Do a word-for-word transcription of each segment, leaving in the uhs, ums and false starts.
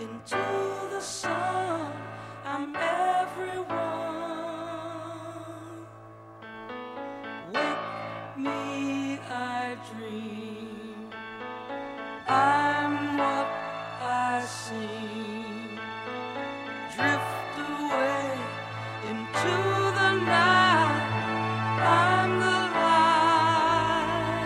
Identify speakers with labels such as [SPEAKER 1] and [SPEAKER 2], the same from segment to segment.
[SPEAKER 1] into the sun. I'm everyone. Wake me, I dream. I'm what I seem. Drift away into the night. I'm the light.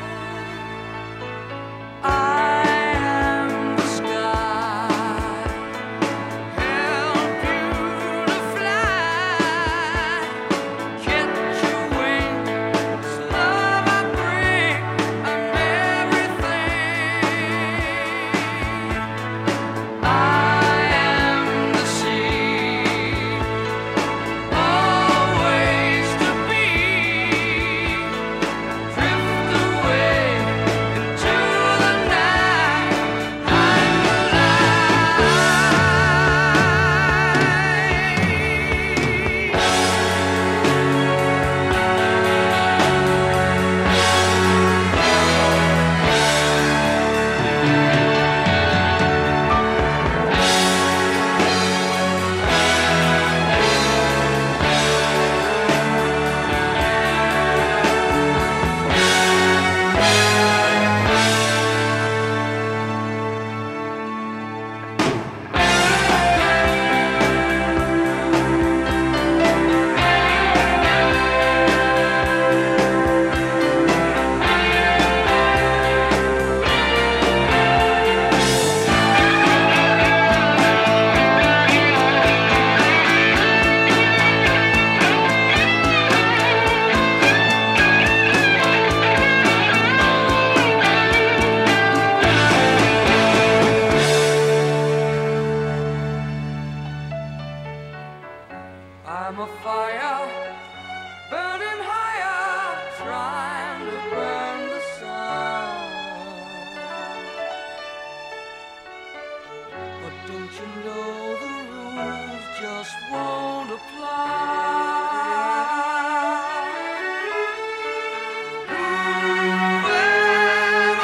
[SPEAKER 1] I am the sky. Help you to fly. Catch your wings. Love I bring. I'm everything. I am the sea. Always to be. Drift away into the night. I'm the I'm a fire burning higher, trying to burn the sun. But don't you know the rules just won't apply? Who am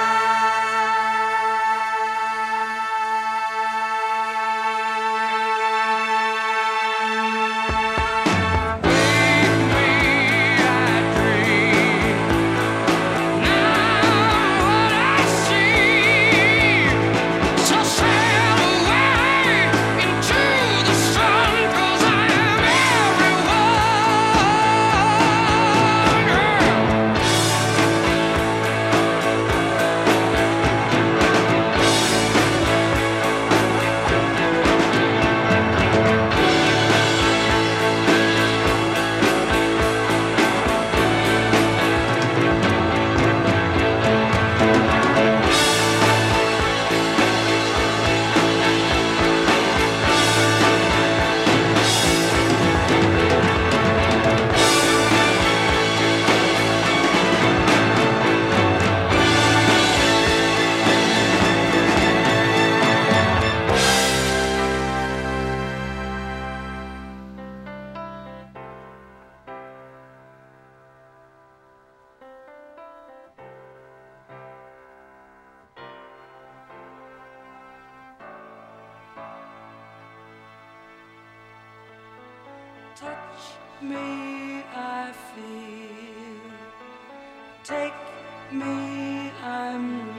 [SPEAKER 1] touch me, I feel. Take me, I'm